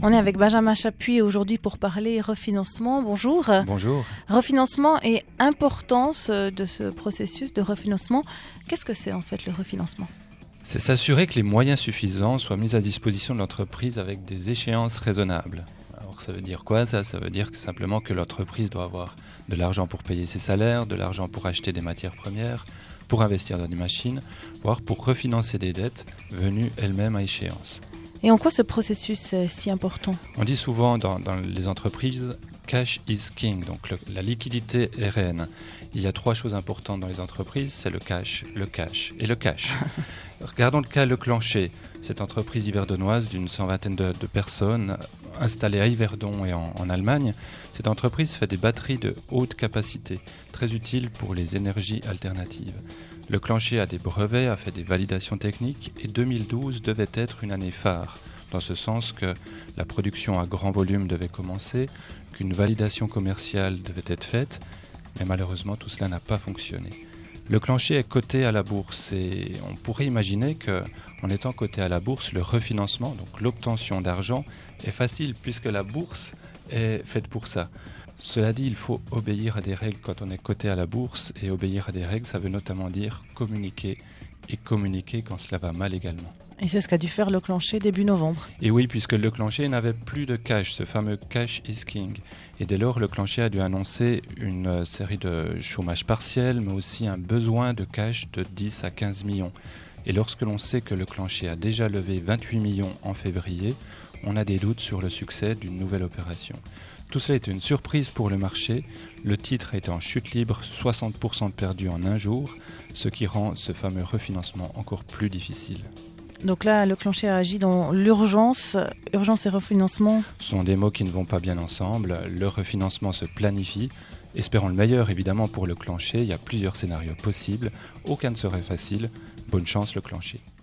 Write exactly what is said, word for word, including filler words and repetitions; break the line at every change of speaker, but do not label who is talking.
On est avec Benjamin Chapuis aujourd'hui pour parler refinancement. Bonjour.
Bonjour.
Refinancement et importance de ce processus de refinancement. Qu'est-ce que c'est en fait le refinancement ?
C'est s'assurer que les moyens suffisants soient mis à disposition de l'entreprise avec des échéances raisonnables. Alors ça veut dire quoi ça ? Ça veut dire que simplement que l'entreprise doit avoir de l'argent pour payer ses salaires, de l'argent pour acheter des matières premières, pour investir dans des machines, voire pour refinancer des dettes venues elles-mêmes à échéance.
Et en quoi ce processus est si important ?
On dit souvent dans, dans les entreprises « cash is king », donc le, la liquidité est reine. Il y a trois choses importantes dans les entreprises, c'est le cash, le cash et le cash. Regardons le cas Leclanché, cette entreprise yverdonnoise d'une cent vingtaine de, de personnes installée à Yverdon et en, en Allemagne. Cette entreprise fait des batteries de haute capacité, très utiles pour les énergies alternatives. Leclanché a des brevets, a fait des validations techniques et deux mille douze devait être une année phare, dans ce sens que la production à grand volume devait commencer, qu'une validation commerciale devait être faite, mais malheureusement tout cela n'a pas fonctionné. Leclanché est coté à la bourse et on pourrait imaginer qu'en étant coté à la bourse, le refinancement, donc l'obtention d'argent, est facile puisque la bourse est faite pour ça. Cela dit, il faut obéir à des règles quand on est coté à la bourse, et obéir à des règles, ça veut notamment dire communiquer, et communiquer quand cela va mal également.
Et c'est ce qu'a dû faire Leclanché début novembre.
Et oui, puisque Leclanché n'avait plus de cash, ce fameux cash is king. Et dès lors, Leclanché a dû annoncer une série de chômage partiel, mais aussi un besoin de cash de dix à quinze millions. Et lorsque l'on sait que Leclanché a déjà levé vingt-huit millions en février, on a des doutes sur le succès d'une nouvelle opération. Tout cela est une surprise pour le marché. Le titre est en chute libre, soixante pour cent de perdu en un jour, ce qui rend ce fameux refinancement encore plus difficile.
Donc là, Leclanché a agi dans l'urgence. Urgence et refinancement.
Ce sont des mots qui ne vont pas bien ensemble. Le refinancement se planifie. Espérons le meilleur évidemment pour Leclanché. Il y a plusieurs scénarios possibles. Aucun ne serait facile. Bonne chance Leclanché.